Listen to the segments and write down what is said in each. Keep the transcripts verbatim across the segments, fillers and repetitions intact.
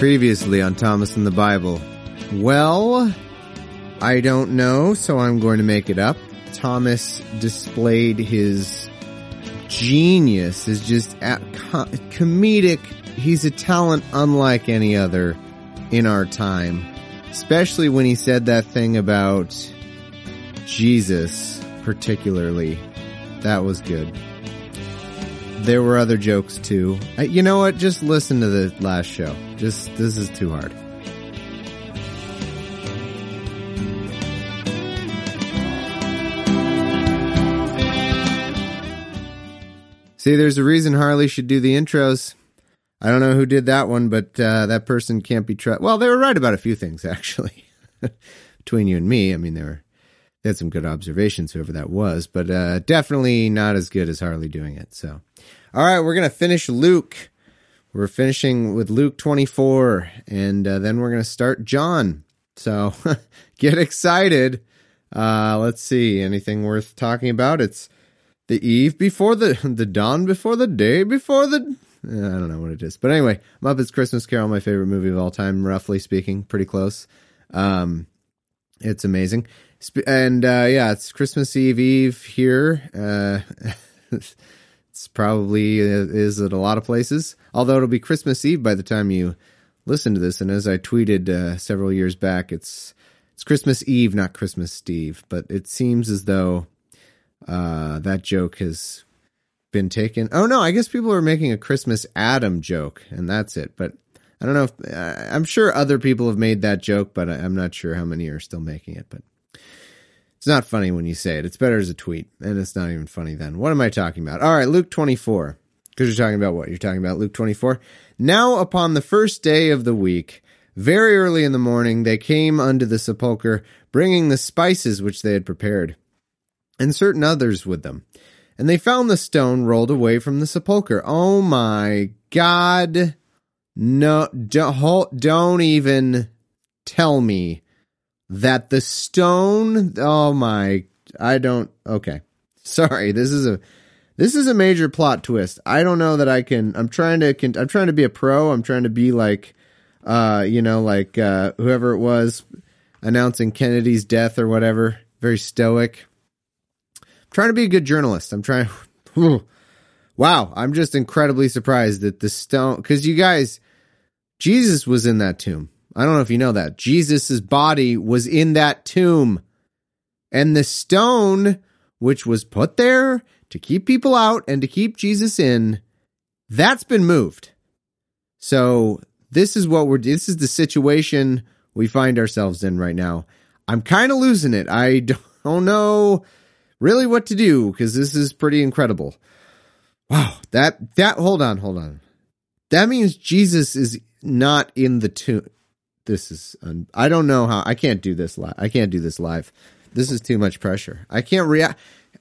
Previously on Thomas and the Bible. Well, I don't know, so I'm going to make it up. Thomas displayed his genius, his just a- co- comedic. He's a talent unlike any other in our time. Especially when he said that thing about Jesus, particularly. That was good. There were other jokes too. Uh, you know what? Just listen to the last show. Just, this is too hard. See, there's a reason Harley should do the intros. I don't know who did that one, but uh, that person can't be trusted. Well, they were right about a few things, actually. Between you and me, I mean, they were they had some good observations, whoever that was, but uh, definitely not as good as Harley doing it. So, all right, we're going to finish Luke. We're finishing with Luke twenty-four, and uh, then we're going to start John. So, get excited. Uh, let's see, anything worth talking about? It's the eve before the, the dawn before the day before the... I don't know what it is. But anyway, Muppets Christmas Carol, my favorite movie of all time, roughly speaking, pretty close. Um, it's amazing. And, uh, yeah, it's Christmas Eve Eve here. Uh, it's probably is at a lot of places, although it'll be Christmas Eve by the time you listen to this. And as I tweeted uh, several years back, it's it's Christmas Eve, not Christmas Steve. But it seems as though uh, that joke has been taken. Oh no, I guess people are making a Christmas Adam joke, and that's it. But I don't know if uh, I'm sure other people have made that joke, but I'm not sure how many are still making it. But it's not funny when you say it. It's better as a tweet, and it's not even funny then. What am I talking about? All right, Luke twenty-four. Because you're talking about what? You're talking about Luke twenty-four. Now upon the first day of the week, very early in the morning, they came unto the sepulchre, bringing the spices which they had prepared, and certain others with them. And they found the stone rolled away from the sepulchre. Oh my God. No, don't, don't even tell me that the stone, oh my, I don't, okay. Sorry, this is a, this is a major plot twist. I don't know that I can, I'm trying to, I'm trying to be a pro. I'm trying to be like, uh, you know, like, uh, whoever it was announcing Kennedy's death or whatever, very stoic. Trying to be a good journalist. I'm trying. Wow. I'm just incredibly surprised that the stone, because you guys, Jesus was in that tomb. I don't know if you know that. Jesus's body was in that tomb. And the stone, which was put there to keep people out and to keep Jesus in, that's been moved. So this is what we're, this is the situation we find ourselves in right now. I'm kind of losing it. I don't know really what to do, because this is pretty incredible. Wow, that, that, hold on, hold on. That means Jesus is not in the tomb. This is, un, I don't know how, I can't do this live. I can't do this live. This is too much pressure. I can't react,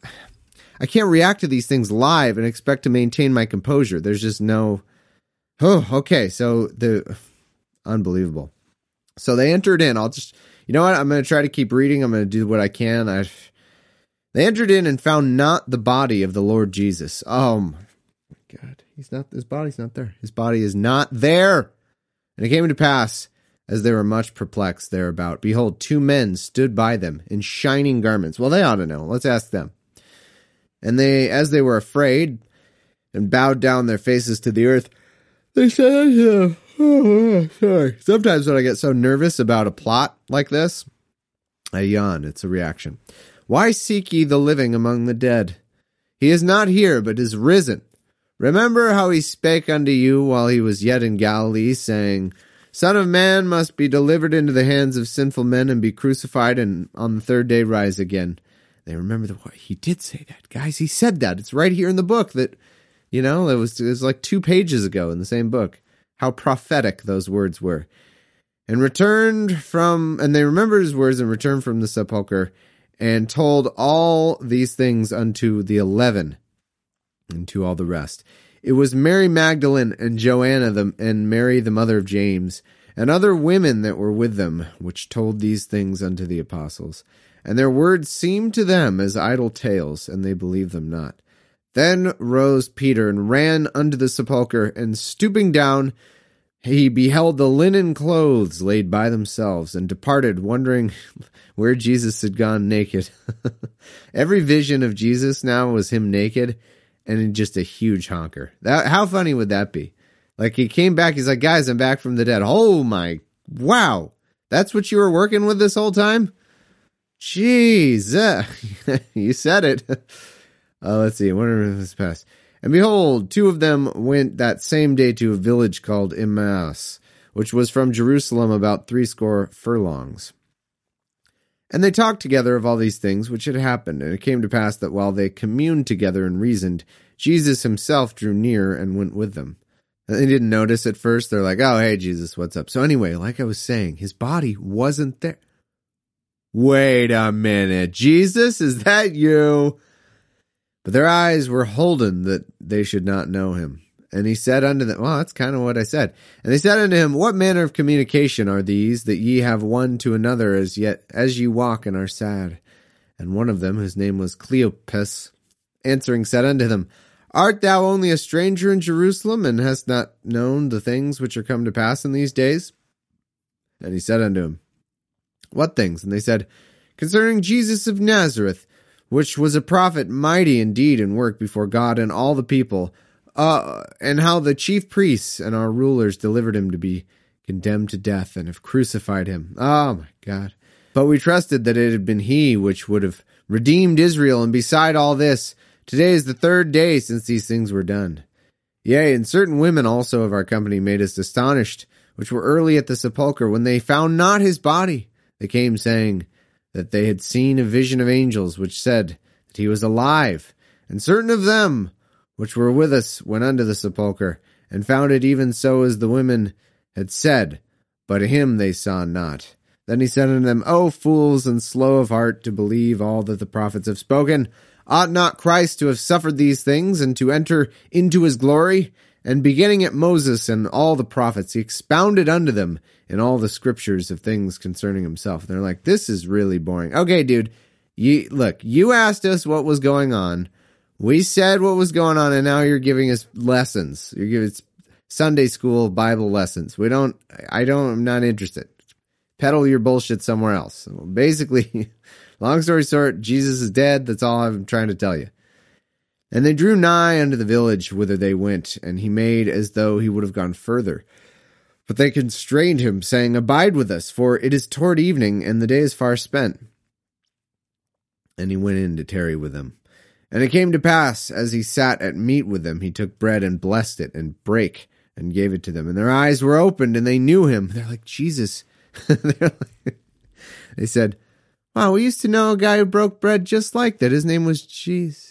I can't react to these things live and expect to maintain my composure. There's just no, oh, okay, so the, unbelievable. So they entered in, I'll just, you know what, I'm going to try to keep reading, I'm going to do what I can. I They entered in and found not the body of the Lord Jesus. Oh my God. He's not, his body's not there. His body is not there. And it came to pass, as they were much perplexed thereabout, behold, two men stood by them in shining garments. Well, they ought to know. Let's ask them. And they, as they were afraid and bowed down their faces to the earth, they said unto them, oh, sorry. Sometimes when I get so nervous about a plot like this, I yawn. It's a reaction. Why seek ye the living among the dead? He is not here, but is risen. Remember how he spake unto you while he was yet in Galilee, saying, Son of man must be delivered into the hands of sinful men and be crucified, and on the third day rise again. They remember the what he did say that, guys. He said that. It's right here in the book that, you know, it was, it was like two pages ago in the same book. How prophetic those words were. And returned from, and they remembered his words and returned from the sepulchre, and told all these things unto the eleven, and to all the rest. It was Mary Magdalene and Joanna the, and Mary the mother of James, and other women that were with them, which told these things unto the apostles. And their words seemed to them as idle tales, and they believed them not. Then rose Peter and ran unto the sepulchre, and stooping down, he beheld the linen clothes laid by themselves and departed, wondering where Jesus had gone naked. Every vision of Jesus now was him naked and in just a huge honker. That, how funny would that be? Like, he came back, he's like, guys, I'm back from the dead. Oh my, wow. That's what you were working with this whole time? Jeez, uh, you said it. Uh, let's see, I wonder if this passed. And behold, two of them went that same day to a village called Emmaus, which was from Jerusalem about threescore furlongs. And they talked together of all these things which had happened. And it came to pass that while they communed together and reasoned, Jesus himself drew near and went with them. And they didn't notice at first. They're like, oh, hey, Jesus, what's up? So anyway, like I was saying, his body wasn't there. Wait a minute. Jesus, is that you? But their eyes were holden that they should not know him. And he said unto them, well, that's kind of what I said. And they said unto him, what manner of communication are these that ye have one to another as yet as ye walk and are sad? And one of them, whose name was Cleopas, answering said unto them, art thou only a stranger in Jerusalem, and hast not known the things which are come to pass in these days? And he said unto him, what things? And they said, concerning Jesus of Nazareth, which was a prophet mighty in deed and work before God and all the people, uh, and how the chief priests and our rulers delivered him to be condemned to death and have crucified him. Oh my God. But we trusted that it had been he which would have redeemed Israel, and beside all this, today is the third day since these things were done. Yea, and certain women also of our company made us astonished, which were early at the sepulchre, when they found not his body. They came saying that they had seen a vision of angels, which said that he was alive. And certain of them which were with us went unto the sepulchre, and found it even so as the women had said, but him they saw not. Then he said unto them, O fools and slow of heart to believe all that the prophets have spoken, ought not Christ to have suffered these things, and to enter into his glory? And beginning at Moses and all the prophets, he expounded unto them in all the scriptures of things concerning himself. And they're like, this is really boring. Okay, dude, you look, you asked us what was going on. We said what was going on, and now you're giving us lessons. You're giving us Sunday school Bible lessons. We don't, I don't, I'm not interested. Peddle your bullshit somewhere else. So basically, long story short, Jesus is dead. That's all I'm trying to tell you. And they drew nigh unto the village whither they went, and he made as though he would have gone further. But they constrained him, saying, abide with us, for it is toward evening, and the day is far spent. And he went in to tarry with them. And it came to pass, as he sat at meat with them, he took bread and blessed it, and brake, and gave it to them. And their eyes were opened, and they knew him. They're like, Jesus. They're like, they said, wow, we used to know a guy who broke bread just like that. His name was Jesus.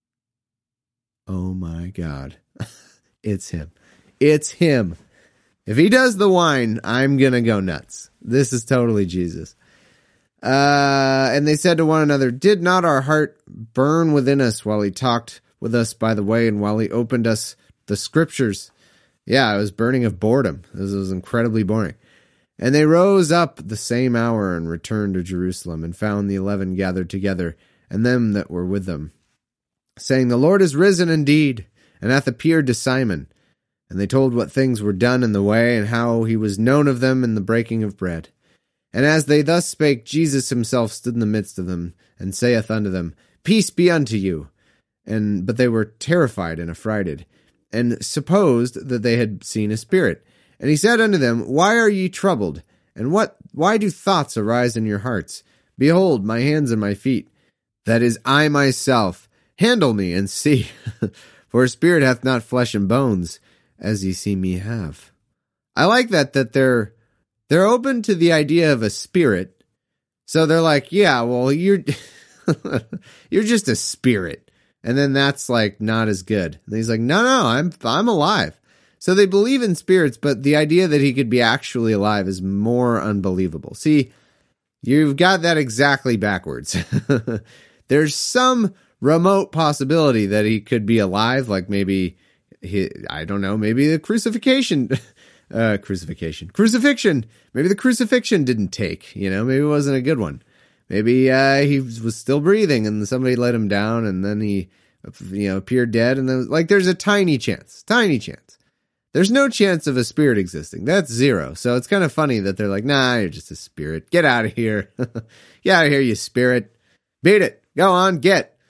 Oh my God. It's him. It's him. If he does the wine, I'm going to go nuts. This is totally Jesus. Uh, and they said to one another, did not our heart burn within us while he talked with us by the way, and while he opened us the scriptures? Yeah, it was burning of boredom. This was incredibly boring. And they rose up the same hour and returned to Jerusalem, and found the eleven gathered together, and them that were with them, saying, the Lord is risen indeed, and hath appeared to Simon. And they told what things were done in the way, and how he was known of them in the breaking of bread. And as they thus spake, Jesus himself stood in the midst of them, and saith unto them, peace be unto you. And but they were terrified and affrighted, and supposed that they had seen a spirit. And he said unto them, why are ye troubled? And what? Why do thoughts arise in your hearts? Behold, my hands and my feet, that is I myself. Handle me and see, for a spirit hath not flesh and bones, as ye see me have. I like that, that they're, they're open to the idea of a spirit. So they're like, yeah, well, you're, you're just a spirit. And then that's like not as good. And he's like, no, no, I'm, I'm alive. So they believe in spirits, but the idea that he could be actually alive is more unbelievable. See, you've got that exactly backwards. There's some remote possibility that he could be alive, like maybe, he, I don't know, maybe the crucifixion, uh, crucifixion, crucifixion, maybe the crucifixion didn't take, you know, maybe it wasn't a good one. Maybe uh, he was still breathing and somebody let him down, and then he, you know, appeared dead, and then, like, there's a tiny chance, tiny chance. There's no chance of a spirit existing. That's zero. So it's kind of funny that they're like, nah, you're just a spirit. Get out of here. Get out of here, you spirit. Beat it. Go on, get.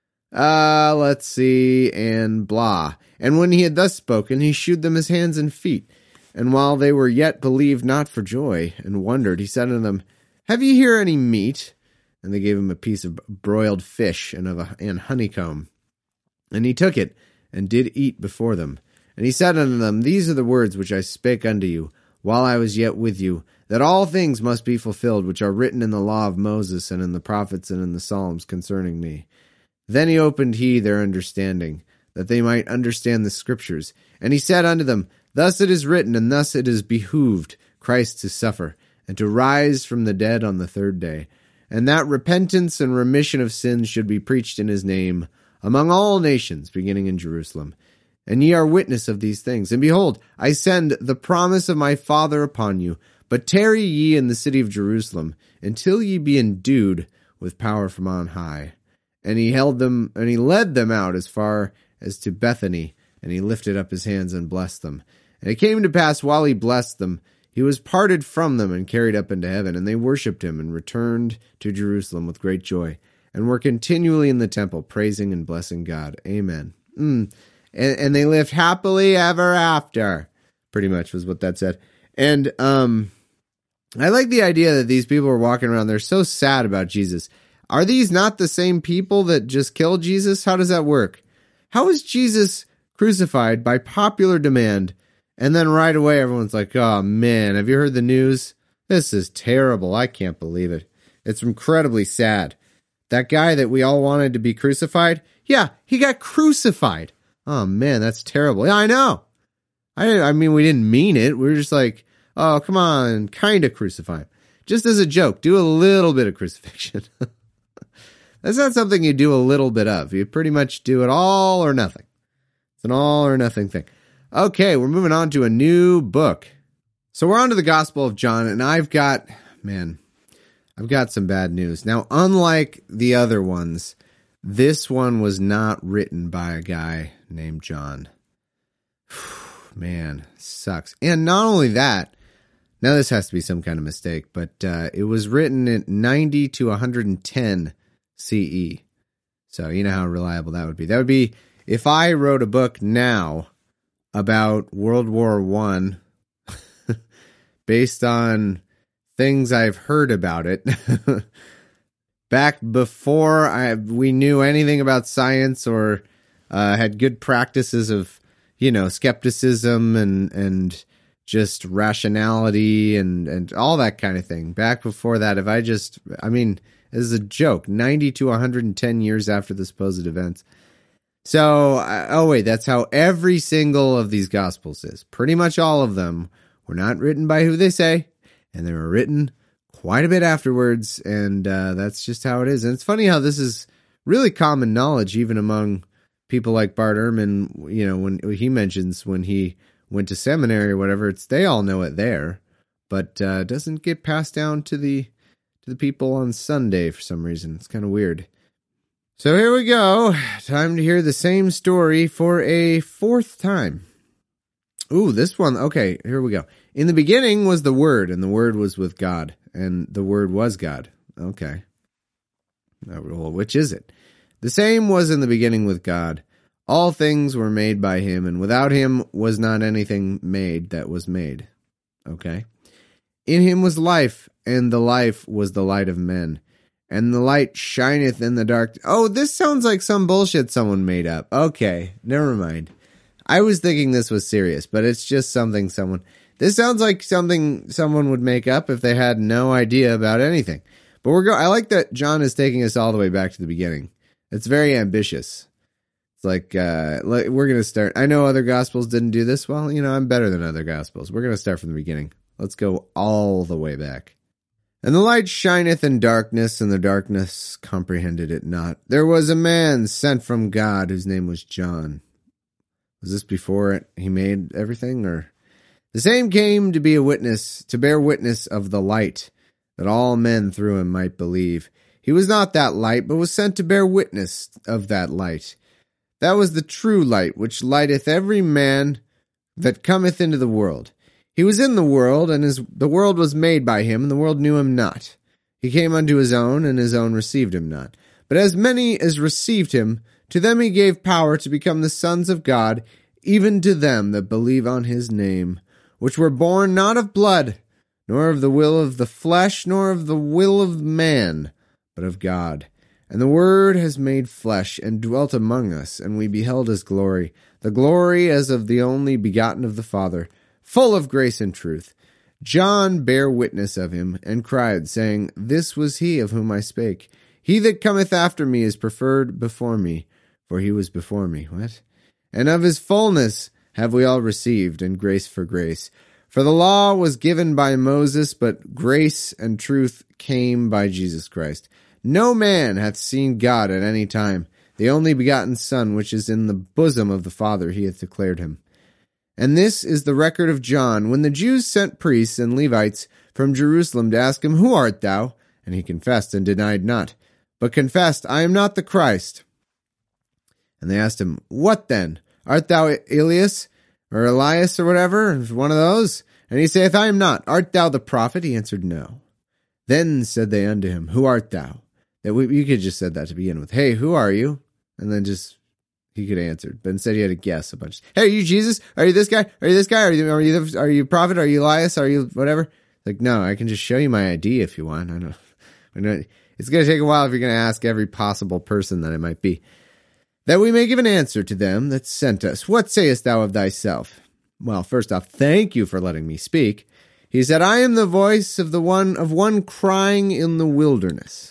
Uh, let's see, and blah. And when he had thus spoken, he shewed them his hands and feet. And while they were yet believed not for joy, and wondered, he said unto them, Have ye here any meat? And they gave him a piece of broiled fish and of a, and honeycomb. And he took it, and did eat before them. And he said unto them, These are the words which I spake unto you, while I was yet with you, that all things must be fulfilled, which are written in the law of Moses, and in the prophets, and in the Psalms concerning me. Then he opened he their understanding, that they might understand the Scriptures. And he said unto them, Thus it is written, and thus it is behooved Christ to suffer, and to rise from the dead on the third day, and that repentance and remission of sins should be preached in his name among all nations, beginning in Jerusalem. And ye are witness of these things. And behold, I send the promise of my Father upon you, but tarry ye in the city of Jerusalem, until ye be endued with power from on high. And he held them, and he led them out as far as to Bethany, and he lifted up his hands and blessed them. And it came to pass, while he blessed them, he was parted from them and carried up into heaven, and they worshipped him and returned to Jerusalem with great joy, and were continually in the temple, praising and blessing God. Amen. Mm. And, and they lived happily ever after, pretty much was what that said. And um, I like the idea that these people are walking around, they're so sad about Jesus. Are these not the same people that just killed Jesus? How does that work? How is Jesus crucified by popular demand, and then right away everyone's like, oh man, have you heard the news? This is terrible. I can't believe it. It's incredibly sad. That guy that we all wanted to be crucified, yeah, he got crucified. Oh man, that's terrible. Yeah, I know. I I mean, we didn't mean it. We were just like, oh, come on, kind of crucify him. Just as a joke, do a little bit of crucifixion. That's not something you do a little bit of. You pretty much do it all or nothing. It's an all or nothing thing. Okay, we're moving on to a new book. So we're on to the Gospel of John, and I've got, man, I've got some bad news. Now, unlike the other ones, this one was not written by a guy named John. Man, sucks. And not only that, now this has to be some kind of mistake, but uh, it was written in ninety to one hundred ten C E. So you know how reliable that would be. That would be if I wrote a book now about World War One based on things I've heard about it back before I we knew anything about science or uh, had good practices of, you know, skepticism and and just rationality and, and all that kind of thing. Back before that, if I just, I mean, this is a joke, ninety to one hundred ten years after the supposed events. So, oh wait, that's how every single of these Gospels is. Pretty much all of them were not written by who they say, and they were written quite a bit afterwards, and uh, that's just how it is. And it's funny how this is really common knowledge, even among people like Bart Ehrman, you know, when he mentions when he went to seminary or whatever, it's they all know it there, but uh, doesn't get passed down to the to the people on Sunday for some reason. It's kind of weird. So here we go. Time to hear the same story for a fourth time. Ooh, this one. Okay, here we go. In the beginning was the Word, and the Word was with God, and the Word was God. Okay. Well, which is it? The same was in the beginning with God. All things were made by him, and without him was not anything made that was made. Okay. In him was life, and the life was the light of men. And the light shineth in the dark. Oh, this sounds like some bullshit someone made up. Okay, never mind. I was thinking this was serious, but it's just something someone... This sounds like something someone would make up if they had no idea about anything. But we're go. I like that John is taking us all the way back to the beginning. It's very ambitious. It's like, uh, we're going to start... I know other Gospels didn't do this. Well, you know, I'm better than other Gospels. We're going to start from the beginning. Let's go all the way back. And the light shineth in darkness, and the darkness comprehended it not. There was a man sent from God, whose name was John. Was this before it, he made everything, or? The same came to be a witness, to bear witness of the light, that all men through him might believe. He was not that light, but was sent to bear witness of that light. That was the true light, which lighteth every man that cometh into the world. He was in the world, and his, the world was made by him, and the world knew him not. He came unto his own, and his own received him not. But as many as received him, to them he gave power to become the sons of God, even to them that believe on his name, which were born not of blood, nor of the will of the flesh, nor of the will of man, but of God. And the Word has made flesh, and dwelt among us, and we beheld his glory, the glory as of the only begotten of the Father, full of grace and truth. John bare witness of him, and cried, saying, This was he of whom I spake. He that cometh after me is preferred before me, for he was before me. What? And of his fullness have we all received, and grace for grace. For the law was given by Moses, but grace and truth came by Jesus Christ. No man hath seen God at any time. The only begotten Son, which is in the bosom of the Father, he hath declared him. And this is the record of John, when the Jews sent priests and Levites from Jerusalem to ask him, Who art thou? And he confessed and denied not, but confessed, I am not the Christ. And they asked him, What then? Art thou Elias, or Elias, or whatever, one of those? And he saith, I am not. Art thou the prophet? He answered, No. Then said they unto him, Who art thou? That we, you could just said that to begin with. Hey, who are you? And then just he could answer. But instead he had to guess a bunch. Hey, are you Jesus? Are you this guy? Are you this guy? Are you are you the, are you a prophet? Are you Elias? Are you whatever? Like, no, I can just show you my I D if you want. I don't. I don't it's going to take a while if you're going to ask every possible person that it might be. That we may give an answer to them that sent us. What sayest thou of thyself? Well, first off, thank you for letting me speak. He said, I am the voice of the one of one crying in the wilderness.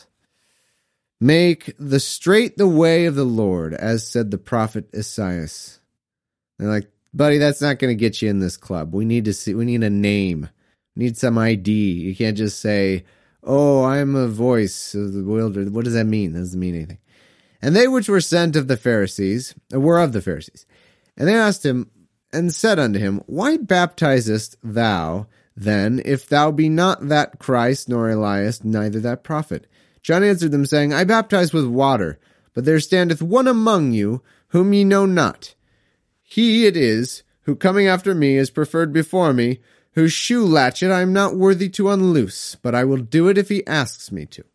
Make the straight the way of the Lord, as said the prophet Esaias. They're like, buddy, that's not going to get you in this club. We need to see. We need a name. We need some I D. You can't just say, oh, I'm a voice of the wilderness. What does that mean? That doesn't mean anything. And they which were sent of the Pharisees, were of the Pharisees. And they asked him, and said unto him, Why baptizest thou then, if thou be not that Christ, nor Elias, neither that prophet? John answered them, saying, I baptize with water, but there standeth one among you, whom ye know not. He it is, who coming after me is preferred before me, whose shoe latchet I am not worthy to unloose, but I will do it if he asks me to.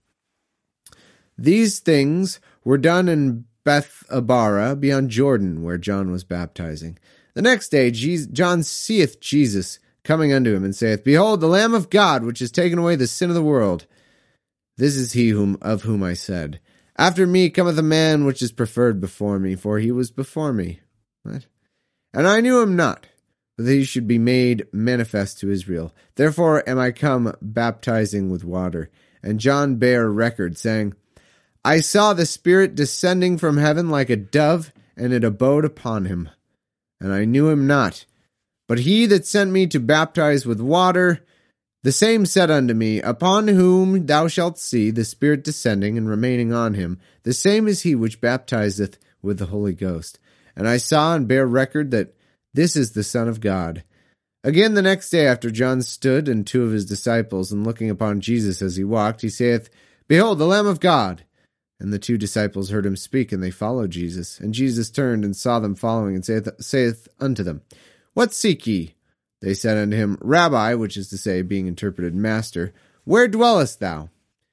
These things were done in Bethabara, beyond Jordan, where John was baptizing. The next day John seeth Jesus coming unto him, and saith, Behold, the Lamb of God, which has taken away the sin of the world. This is he whom of whom I said, After me cometh a man which is preferred before me, for he was before me. What? And I knew him not, but that he should be made manifest to Israel. Therefore am I come baptizing with water. And John bare record, saying, I saw the Spirit descending from heaven like a dove, and it abode upon him. And I knew him not. But he that sent me to baptize with water, the same said unto me, Upon whom thou shalt see the Spirit descending and remaining on him, the same is he which baptizeth with the Holy Ghost. And I saw and bare record that this is the Son of God. Again the next day after John stood and two of his disciples, and looking upon Jesus as he walked, he saith, Behold, the Lamb of God. And the two disciples heard him speak, and they followed Jesus. And Jesus turned and saw them following, and saith, saith unto them, What seek ye? They said unto him, Rabbi, which is to say, being interpreted, Master, where dwellest thou?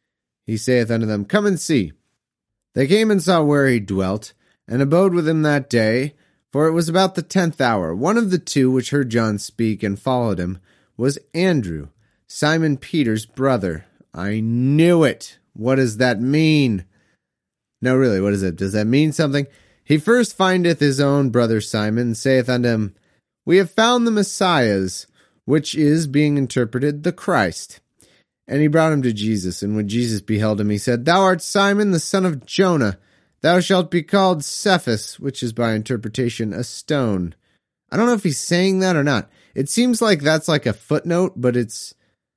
He saith unto them, Come and see. They came and saw where he dwelt, and abode with him that day, for it was about the tenth hour. One of the two which heard John speak and followed him was Andrew, Simon Peter's brother. I knew it. What does that mean? No, really, what is it? Does that mean something? He first findeth his own brother Simon, and saith unto him, We have found the Messiahs, which is, being interpreted, the Christ. And he brought him to Jesus, and when Jesus beheld him, he said, Thou art Simon, the son of Jonah. Thou shalt be called Cephas, which is by interpretation a stone. I don't know if he's saying that or not. It seems like that's like a footnote, but it's,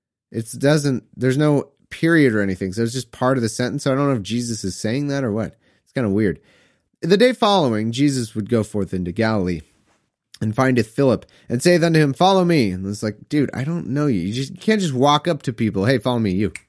it doesn't, there's no period or anything, so it's just part of the sentence. So I don't know if Jesus is saying that or what. It's kind of weird. The day following, Jesus would go forth into Galilee, and findeth Philip, and saith unto him, Follow me. And it's like, dude, I don't know you. You just you can't just walk up to people, hey, follow me, you.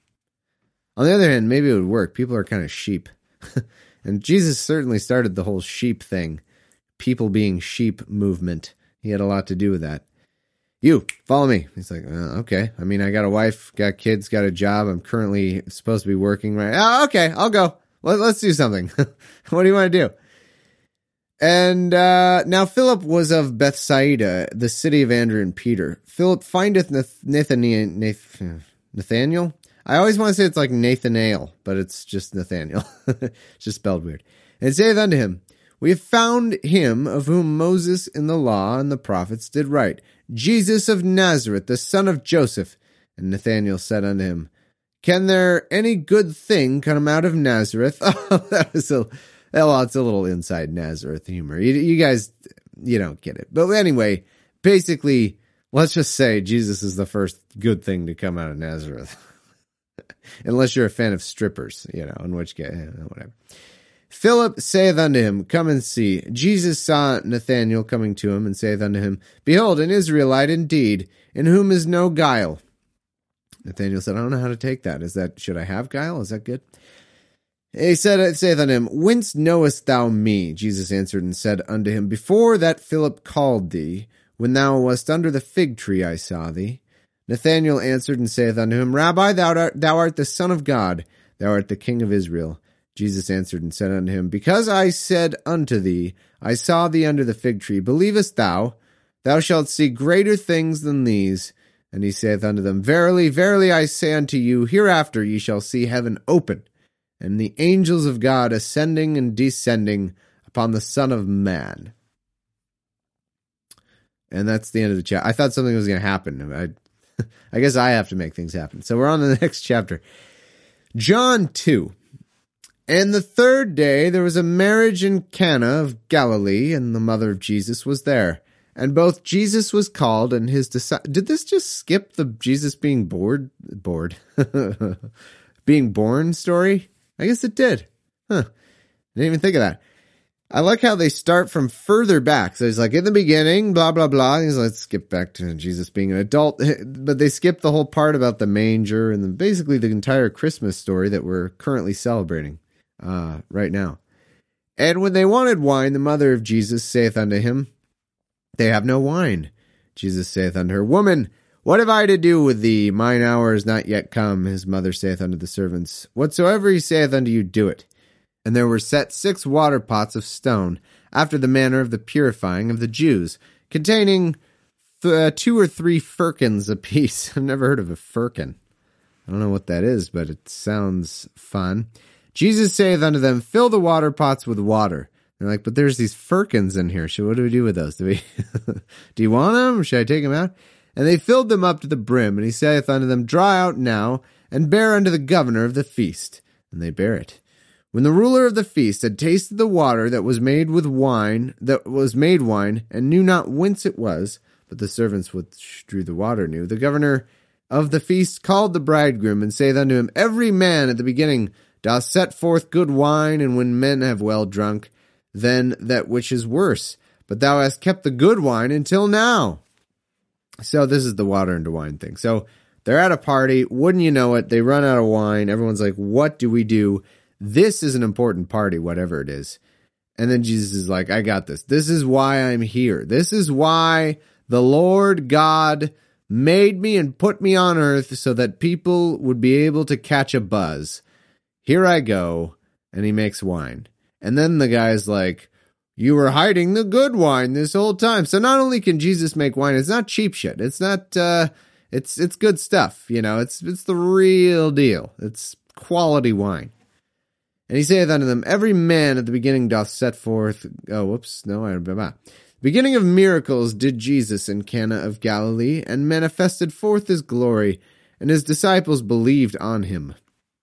On the other hand, maybe it would work. People are kind of sheep. And Jesus certainly started the whole sheep thing. People being sheep movement. He had a lot to do with that. You, follow me. He's like, uh, okay. I mean, I got a wife, got kids, got a job. I'm currently supposed to be working right. Oh, okay, I'll go. Let, let's do something. What do you want to do? And uh, now Philip was of Bethsaida, the city of Andrew and Peter. Philip findeth Nathanael. Nathaniel? I always want to say it's like Nathanael, but it's just Nathaniel. It's just spelled weird. And saith unto him, We have found him of whom Moses in the law and the prophets did write, Jesus of Nazareth, the son of Joseph. And Nathanael said unto him, Can there any good thing come out of Nazareth? Oh, that was a, well, it's a little inside Nazareth humor. You, you guys, you don't get it. But anyway, basically, let's just say Jesus is the first good thing to come out of Nazareth. Unless you're a fan of strippers, you know, in which case, whatever. Philip saith unto him, Come and see. Jesus saw Nathanael coming to him, and saith unto him, Behold, an Israelite indeed, in whom is no guile. Nathanael said, I don't know how to take that. Is that, should I have guile? Is that good? He said, saith unto him, Whence knowest thou me? Jesus answered and said unto him, Before that Philip called thee, when thou wast under the fig tree, I saw thee. Nathanael answered and saith unto him, Rabbi, thou art, thou art the Son of God, thou art the King of Israel. Jesus answered and said unto him, Because I said unto thee, I saw thee under the fig tree, believest thou? Thou shalt see greater things than these. And he saith unto them, Verily, verily, I say unto you, hereafter ye shall see heaven open, and the angels of God ascending and descending upon the Son of Man. And that's the end of the chapter. I thought something was going to happen. I, I guess I have to make things happen. So we're on to the next chapter. John two. And the third day there was a marriage in Cana of Galilee, and the mother of Jesus was there. And both Jesus was called, and his disciples... Did this just skip the Jesus being bored? Bored. being born story? I guess it did. Huh. I didn't even think of that. I like how they start from further back. So he's like, in the beginning, blah, blah, blah. He's like, let's skip back to Jesus being an adult. But they skip the whole part about the manger and the, basically the entire Christmas story that we're currently celebrating uh, right now. And when they wanted wine, the mother of Jesus saith unto him, They have no wine. Jesus saith unto her, Woman, what have I to do with thee? Mine hour is not yet come. His mother saith unto the servants, Whatsoever he saith unto you, do it. And there were set six water pots of stone, after the manner of the purifying of the Jews, containing th- uh, two or three firkins apiece. I've never heard of a firkin. I don't know what that is, but it sounds fun. Jesus saith unto them, Fill the water pots with water. They're like, but there's these firkins in here. So what do we do with those? Do we? Do you want them? Or should I take them out? And they filled them up to the brim. And he saith unto them, Draw out now, and bear unto the governor of the feast. And they bear it. When the ruler of the feast had tasted the water that was made with wine, that was made wine, and knew not whence it was, but the servants which drew the water knew, the governor of the feast called the bridegroom, and saith unto him, Every man at the beginning doth set forth good wine, and when men have well drunk, then that which is worse. But thou hast kept the good wine until now. So this is the water into wine thing. So they're at a party. Wouldn't you know it? They run out of wine. Everyone's like, what do we do? This is an important party, whatever it is. And then Jesus is like, I got this. This is why I'm here. This is why the Lord God made me and put me on earth so that people would be able to catch a buzz. Here I go. And he makes wine. And then the guy's like, you were hiding the good wine this whole time. So not only can Jesus make wine, it's not cheap shit. It's not, uh, it's, it's good stuff. You know, it's, it's the real deal. It's quality wine. And he saith unto them, Every man at the beginning doth set forth, oh, whoops, no, I, blah, blah. Beginning of miracles did Jesus in Cana of Galilee, and manifested forth his glory, and his disciples believed on him.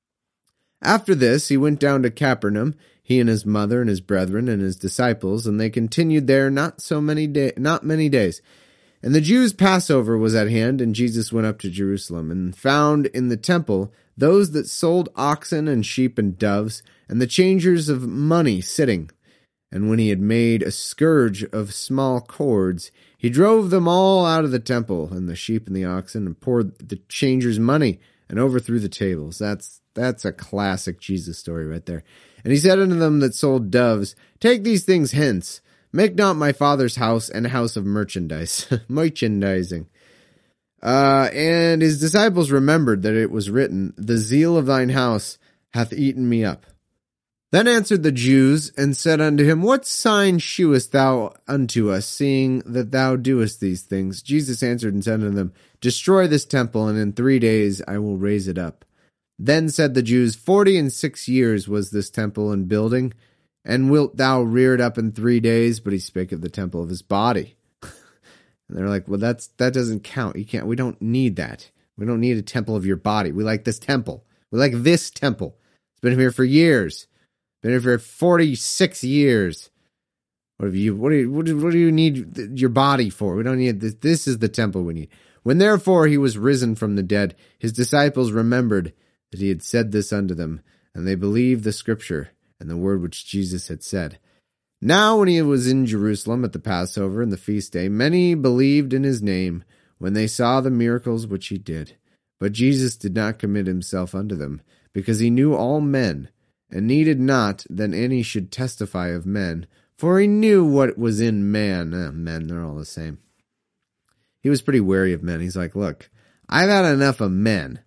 After this, he went down to Capernaum, he and his mother and his brethren and his disciples, and they continued there not so many day, not many days. And the Jews' Passover was at hand, and Jesus went up to Jerusalem, and found in the temple those that sold oxen and sheep and doves, and the changers of money sitting. And when he had made a scourge of small cords, he drove them all out of the temple, and the sheep and the oxen, and poured the changers' money, and overthrew the tables. That's that's a classic Jesus story right there. And he said unto them that sold doves, Take these things hence, Make not my Father's house an house of merchandise. Merchandising. Uh, and his disciples remembered that it was written, the zeal of thine house hath eaten me up. Then answered the Jews, and said unto him, What sign shewest thou unto us, seeing that thou doest these things? Jesus answered and said unto them, Destroy this temple, and in three days I will raise it up. Then said the Jews, Forty and six years was this temple in building, and wilt thou rear it up in three days? But he spake of the temple of his body. And they're like, well, that's that doesn't count. You can't. We don't need that. We don't need a temple of your body. We like this temple. We like this temple. It's been here for years. Been here for forty-six years. What have you? What do you? What do, what do you need your body for? We don't need this. This is the temple we need. When therefore he was risen from the dead, his disciples remembered that he had said this unto them, and they believed the scripture and the word which Jesus had said. Now when he was in Jerusalem at the Passover and the feast day, many believed in his name when they saw the miracles which he did. But Jesus did not commit himself unto them, because he knew all men, and needed not that any should testify of men, for he knew what was in man. Eh, men, they're all the same. He was pretty wary of men. He's like, look, I've had enough of men.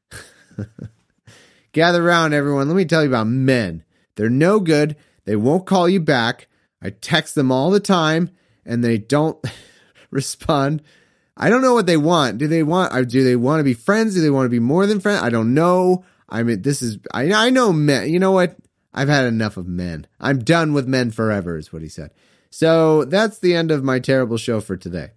Gather round, everyone. Let me tell you about men. They're no good. They won't call you back. I text them all the time, and they don't respond. I don't know what they want. Do they want? Or do they want to be friends? Do they want to be more than friends? I don't know. I mean, this is, I, I know men. You know what? I've had enough of men. I'm done with men forever, is what he said. So that's the end of my terrible show for today.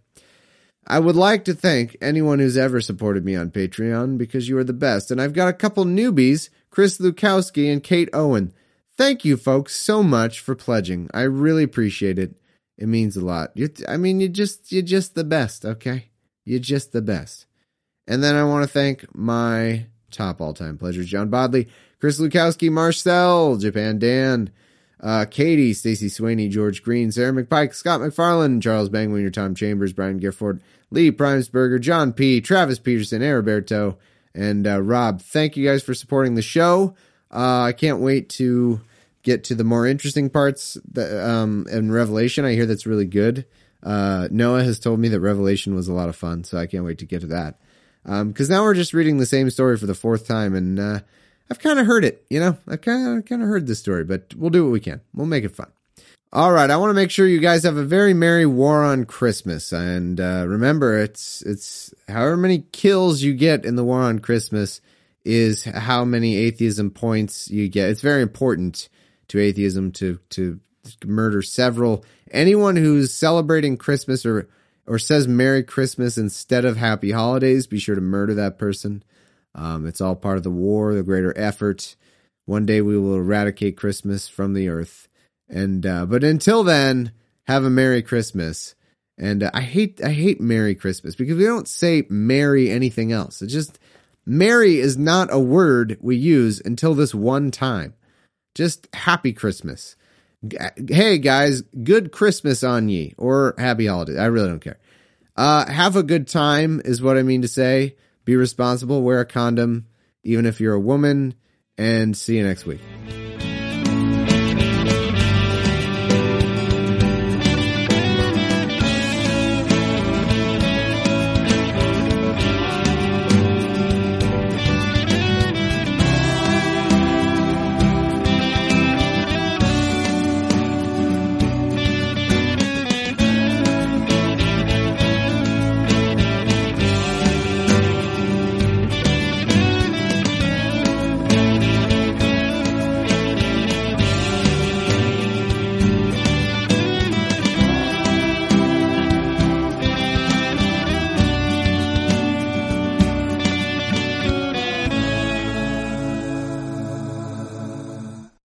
I would like to thank anyone who's ever supported me on Patreon, because you are the best. And I've got a couple newbies, Chris Lukowski and Kate Owen. Thank you, folks, so much for pledging. I really appreciate it. It means a lot. You, I mean, you're just, you're just the best, okay? You're just the best. And then I want to thank my top all-time pledgers, John Bodley, Chris Lukowski, Marcel, Japan Dan, uh, Katie, Stacey Swaney, George Green, Sarah McPike, Scott McFarlane, Charles Bangwiner, Tom Chambers, Brian Gifford, Lee Primesberger, John P., Travis Peterson, Heriberto, and uh, Rob. Thank you guys for supporting the show. Uh, I can't wait to get to the more interesting parts that, um, in Revelation. I hear that's really good. Uh, Noah has told me that Revelation was a lot of fun, so I can't wait to get to that. Um, cause now we're just reading the same story for the fourth time, and, uh, I've kind of heard it, you know, I kind of, kind of heard this story, but we'll do what we can. We'll make it fun. All right. I want to make sure you guys have a very merry war on Christmas. And, uh, remember, it's, it's however many kills you get in the war on Christmas is how many atheism points you get. It's very important to atheism to, to murder several. Anyone who's celebrating Christmas or, or says Merry Christmas instead of Happy Holidays, be sure to murder that person. Um, it's all part of the war, the greater effort. One day we will eradicate Christmas from the earth. And, uh, but until then, have a Merry Christmas. And uh, I hate, I hate Merry Christmas because we don't say Merry anything else. It's just, Merry is not a word we use until this one time. Just Happy Christmas. Hey guys, good Christmas on ye, or Happy Holidays. I really don't care. Uh, have a good time is what I mean to say. Be responsible, wear a condom, even if you're a woman, and see you next week.